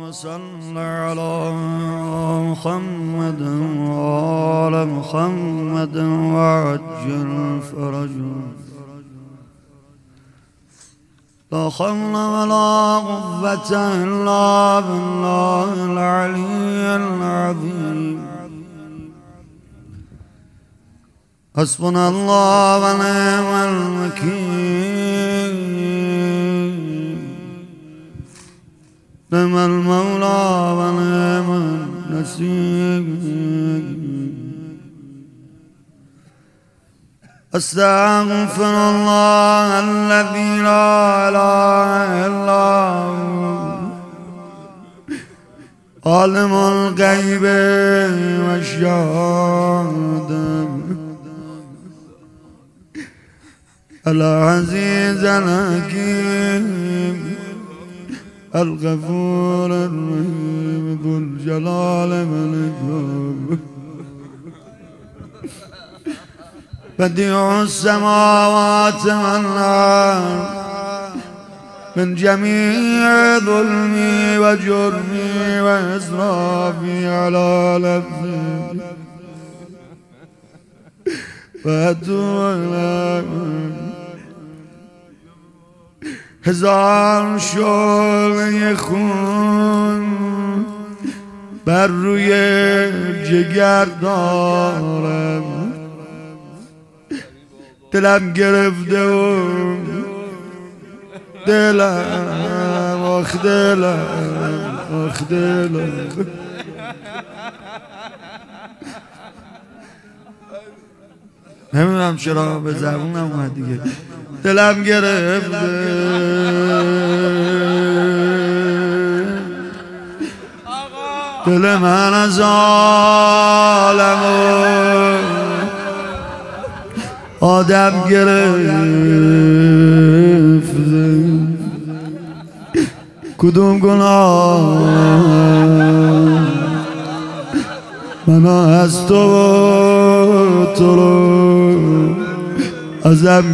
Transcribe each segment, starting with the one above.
صل على محمد وآل محمد وعجل فرجهم لا حول ولا قوة إلا بالله العلي العظيم حسبنا الله ونعم الوكيل نعم المولى ونعم النصير أستغفر الله الذي لا إله إلا هو عالم الغيب والشهادة العزيز الحكيم الغفور الرحيم ذو الجلال والإكرام بديع السماوات والأرض من جميع ظلمي وجرمي وإسرافي على نفسي فأتوب إليك هزار شعله خون بر روی جگر دارم دلم گرفته و دلم آخ دلم آخ دلم نمیدونم چرا به زبونم اومد دیگه دلم گرفته دل من از عالم آدم گرفته کدوم گناه منو از تو رو ازم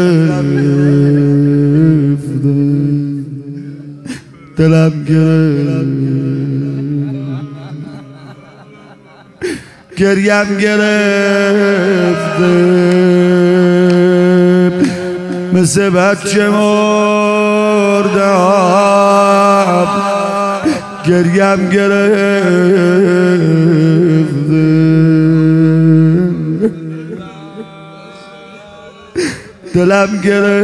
گرفته دلم گریم گرفته مثل بچه مردم گریم گرفته دلم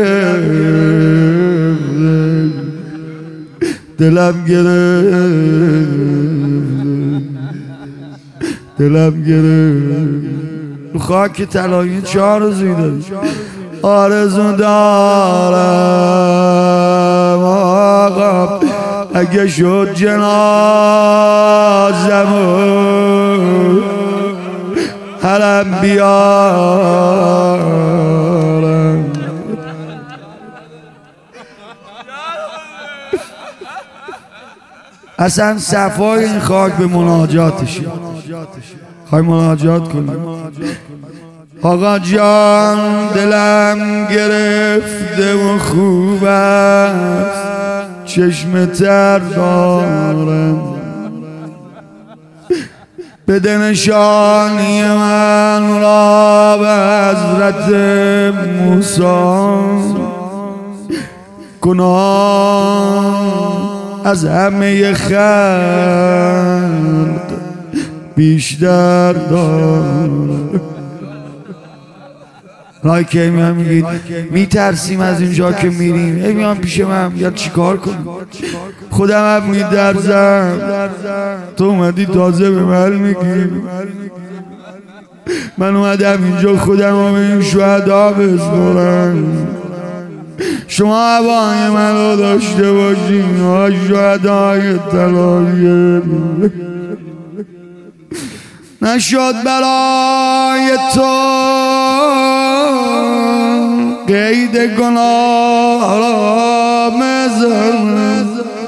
گرفته دلم گرفته خاک طلایی 4 روزی داری آرزو دارم آقا اگه شد جنازمو حرم بیارم اصلا صفای این خاک به مناجاتشه خواهی مناجات کنیم آقا جان دلم گرفته و خوب است چشم تر دارم بده نشانی من را به حضرت موسی گناه از همه خلق بیشتر دارم رای که میان میگید میترسیم از اینجا که میریم میان پیش من یا چیکار کنم خودم هم میدرزم تو اومدی تازه به من میگی من اومدم اینجا خودم رو به این شهدا بسپرم شما هوای من رو داشته باشین ها شهدای طلایه نشد برای تو قید گناه را مزن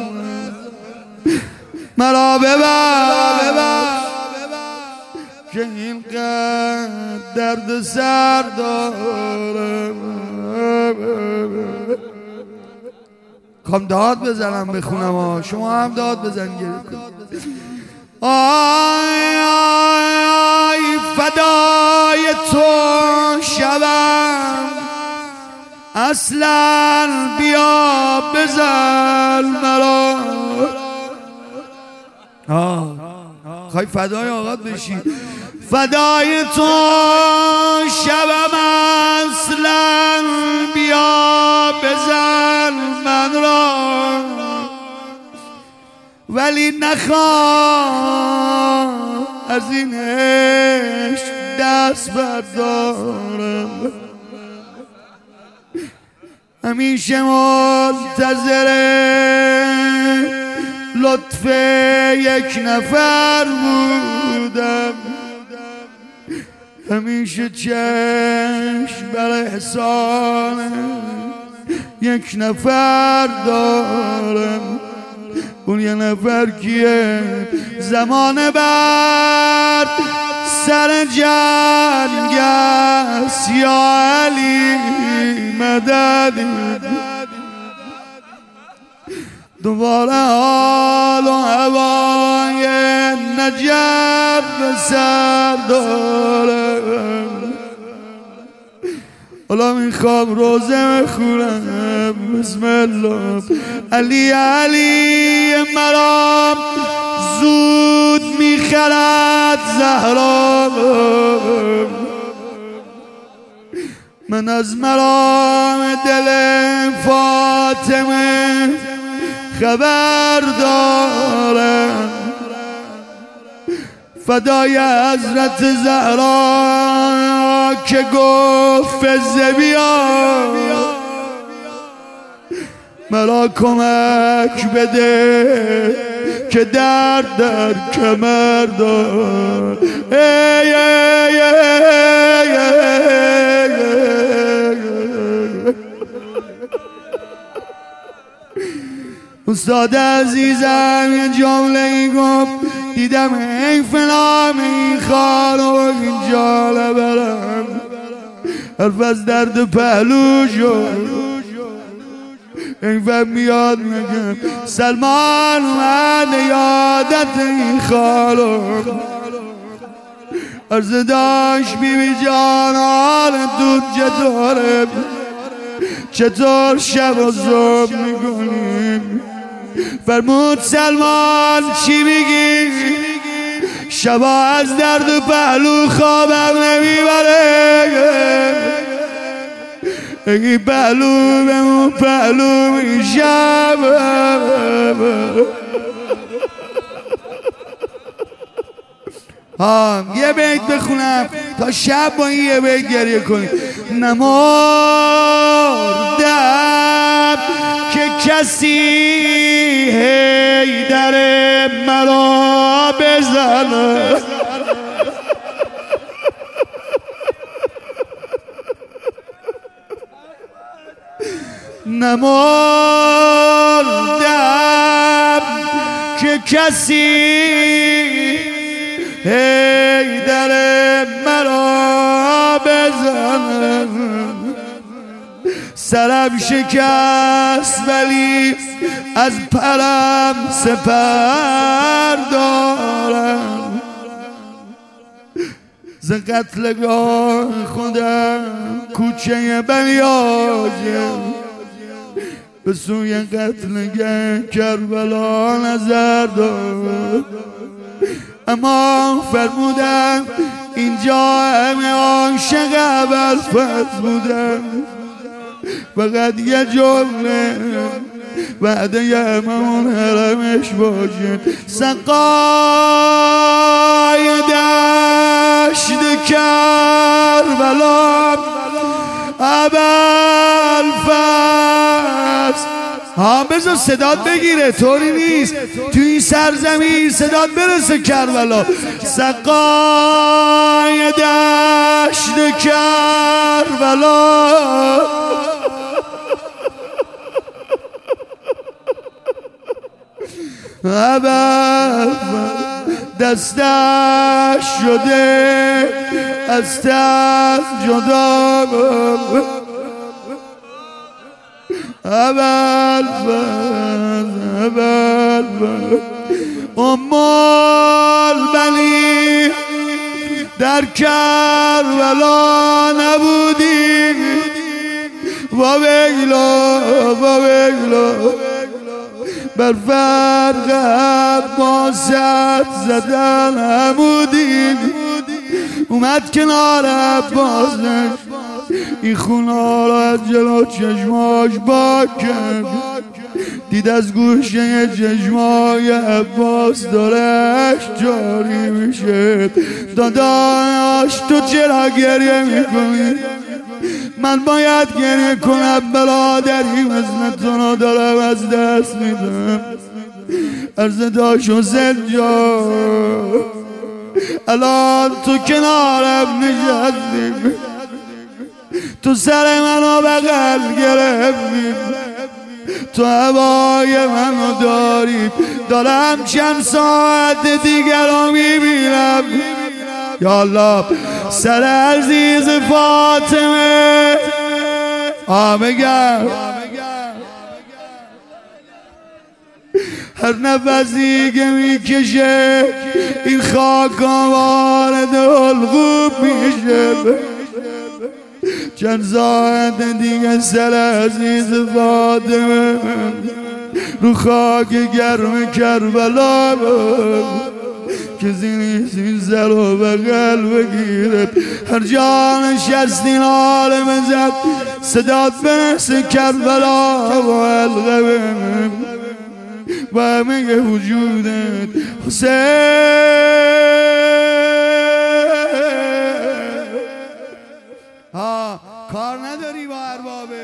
مرا ببخش که اینقدر درد سر دارم کام داد بزنم بخونم ها، شما هم داد بزن گریه کن. آی آی آی فدای تو شبم، اصلا بیا بزن مرا. خواهی فدای آقا بشی. فدای تو شبم، اصلا بیا بزن من را، ولی نخواه از این عشق دست بردارم. همیشه منتظر لطف یک نفر بودم، همیشه چشم بر احسان یک نفر دارم. اون یه نفر کیه؟ زمان بعد سر جنگ است یا علی مدد، دوباره حال و هوای نجف به سر دارم. حالا میخوام روزه بخونم. بسم الله. علی علی مرا زود میخرد زهرا، من از مرام دل فاطمه خبر دارم. فدای حضرت زهرا که گفت فزه بیا، مرا کمک بده که درد در کمر دار. ای ای ای استاد عزیزم یه جمله ای گفت، دیدم ای فلان این خانو اینجا نبرم، حرف از درد پهلو شد. این فهم میاد میگم سلمان اومد یادت این خانو، عرض داشت بیبی جان حالت دود چطوره، چطور شب و صبح میکنیم؟ فرمود سلمان چی میگی؟ شبا از درد پهلو خوابم نمیبره، اگه پهلو به اون پهلو میشم. یه بیت بخونم تا شب با این یه بیت گریه کنیم. نمردم که کسی حیدر مرا بزنه، نمردم که کسی حیدر مرا بزنه، سرم شکست ولی از پرم سپر دارم. ز قتلگاه خودم کوچه بلیاجه، به سوی قتلگاه کربلا نظر دارم. اما فرمودن اینجا همه عاشق ابوالفضل بودن، فقط یه جمله وعده همون حرمش باشه. سقای دشت کربلا ابوالفضل. بذار صدات بگیره، طوری نیست تو این سرزمین صدات برسه کربلا. سقای دشت کربلا دستش شده از دست جدا، اول امال بنی در کربلا نبودی و ویلا بر فرقت با سد زدن عمودی اومد کنار عباسش این خونا را از جلو چشماش باکن دید از گوشه چشمای عباس دارش جاری میشه داداش تو چرا گریه میکنی؟ من باید گریه کنم برادری مثل تو رو دارم از دست میدم عرض داشت حسین جان الان تو کنارم نشستی تو سر منو بغل گرفتی تو هوای منو داری دارم چند ساعت دیگر رو میبینم یا الله سر عزیز فاطمه بگم هر نفسی که میکشه این خاک وارد الغوب میشه چند ساعت دیگه سر عزیز فاطمه رو خاک گرم کربلا کسی نیست این سر و بغل بگیرد هر جا نشستین عالم زد صدات برسه کربلا و حلقه و همه وجودت حسین کار نداری با اربابه